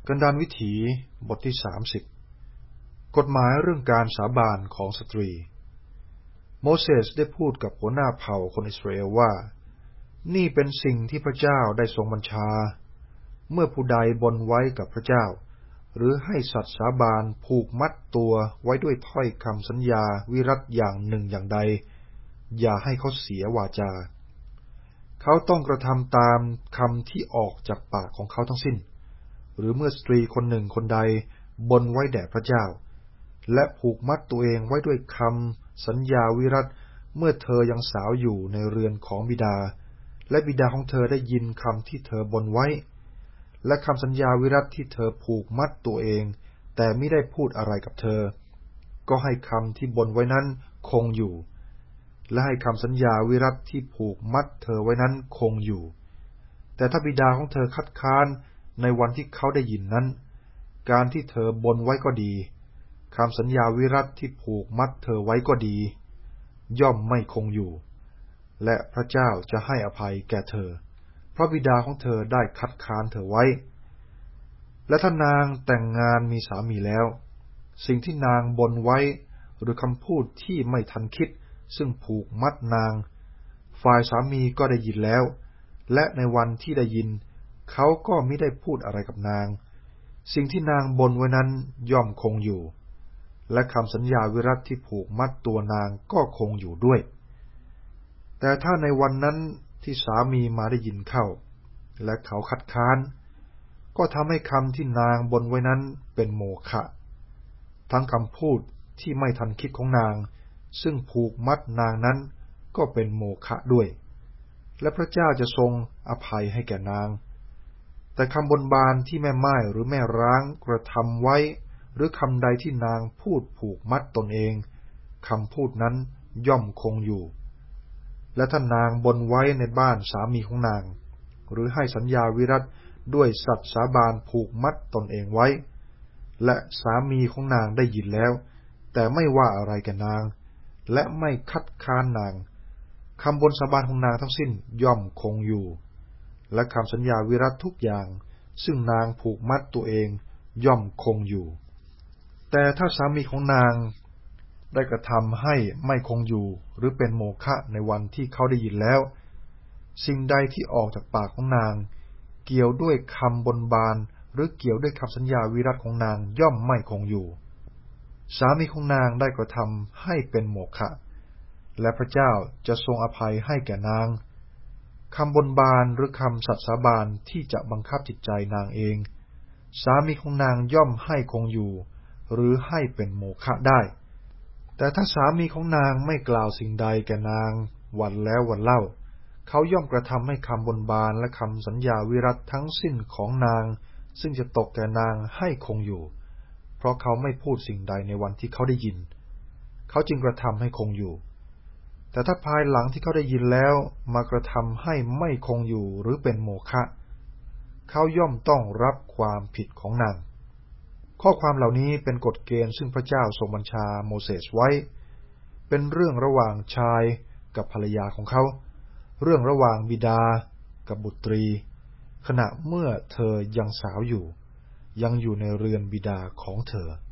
กันดารวิถีบทที่30กฎหมายเรื่องการสาบานของสตรีโมเสสได้พูดกับหัวหน้าเผ่าคนอิสราเอลว่านี่เป็นสิ่งที่พระเจ้าได้ทรงบัญชาเมื่อผู้ใดบนไว้กับพระเจ้าหรือให้สัตย์สาบานผูกมัดตัวไว้ด้วยถ้อยคำสัญญาวิรัติอย่างหนึ่งอย่างใดอย่าให้เขาเสียวาจาเขาต้องกระทำตามคำที่ออกจากปากของเขาทั้งสิ้นหรือเมื่อสตรีคนหนึ่งคนใดบนไว้แด่พระเจ้าและผูกมัดตัวเองไว้ด้วยคำสัญญาวิรัติเมื่อเธอยังสาวอยู่ในเรือนของบิดาและบิดาของเธอได้ยินคำที่เธอบนไว้และคำสัญญาวิรัติที่เธอผูกมัดตัวเองแต่ไม่ได้พูดอะไรกับเธอก็ให้คำที่บนไว้นั้นคงอยู่และให้คำสัญญาวิรัติที่ผูกมัดเธอไว้นั้นคงอยู่แต่ถ้าบิดาของเธอคัดค้านในวันที่เขาได้ยินนั้นการที่เธอบนไว้ก็ดีคำสัญญาวิรัติที่ผูกมัดเธอไว้ก็ดีย่อมไม่คงอยู่และพระเจ้าจะให้อภัยแก่เธอเพราะบิดาของเธอได้คัดค้านเธอไว้และถ้านางแต่งงานมีสามีแล้วสิ่งที่นางบนไว้หรือคำพูดที่ไม่ทันคิดซึ่งผูกมัดนางฝ่ายสามีก็ได้ยินแล้วและในวันที่ได้ยินเขาก็มิได้พูดอะไรกับนางสิ่งที่นางบนไว้นั้นย่อมคงอยู่และคำสัญญาวิรัติที่ผูกมัดตัวนางก็คงอยู่ด้วยแต่ถ้าในวันนั้นที่สามีมาได้ยินเข้าและเขาคัดค้านก็ทำให้คำที่นางบนไว้นั้นเป็นโมฆะทั้งคำพูดที่ไม่ทันคิดของนางซึ่งผูกมัดนางนั้นก็เป็นโมฆะด้วยและพระเจ้าจะทรงอภัยให้แก่นางแต่คำบนบานที่แม่ม่ายหรือแม่ร้างกระทำไว้หรือคำใดที่นางพูดผูกมัดตนเองคำพูดนั้นย่อมคงอยู่และถ้านางบนไว้ในบ้านสามีของนางหรือให้สัญญาวิรัติด้วยสัตย์สาบานผูกมัดตนเองไว้และสามีของนางได้ยินแล้วแต่ไม่ว่าอะไรแก่นางและไม่คัดค้านนางคำบนสาบานของนางทั้งสิ้นย่อมคงอยู่และคำสัญญาวิรัติทุกอย่างซึ่งนางผูกมัดตัวเองย่อมคงอยู่แต่ถ้าสามีของนางได้กระทำให้ไม่คงอยู่หรือเป็นโมฆะในวันที่เขาได้ยินแล้วสิ่งใดที่ออกจากปากของนางเกี่ยวด้วยคำบนบานหรือเกี่ยวด้วยคำสัญญาวิรัติของนางย่อมไม่คงอยู่สามีของนางได้กระทำให้เป็นโมฆะและพระเจ้าจะทรงอภัยให้แก่นางคำบนบานหรือคำสัตย์สาบานที่จะบังคับจิตใจนางเองสามีของนางย่อมให้คงอยู่หรือให้เป็นโมฆะได้แต่ถ้าสามีของนางไม่กล่าวสิ่งใดแก่นางวันแล้ววันเล่าเขาย่อมกระทำให้คำบนบานและคำสัญญาวิรัติทั้งสิ้นของนางซึ่งจะตกแก่นางให้คงอยู่เพราะเขาไม่พูดสิ่งใดในวันที่เขาได้ยินเขาจึงกระทำให้คงอยู่แต่ถ้าภายหลังที่เขาได้ยินแล้วมากระทำให้ไม่คงอยู่หรือเป็นโมฆะเขาย่อมต้องรับความผิดของนางข้อความเหล่านี้เป็นกฎเกณฑ์ซึ่งพระเจ้าทรงบัญชาโมเสสไว้เป็นเรื่องระหว่างชายกับภรรยาของเขาเรื่องระหว่างบิดากับบุตรีขณะเมื่อเธอยังสาวอยู่ยังอยู่ในเรือนบิดาของเธอ